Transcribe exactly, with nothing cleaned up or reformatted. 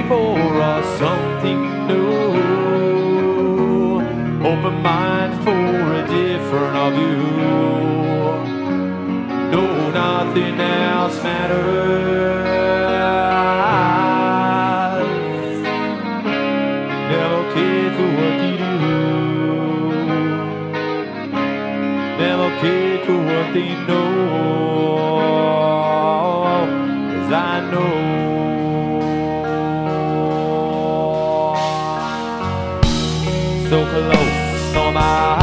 for us something new. Open mind for a different view. No, nothing else matters. Never cared for what they do. Never cared for what they know. 'Cause I know so close on my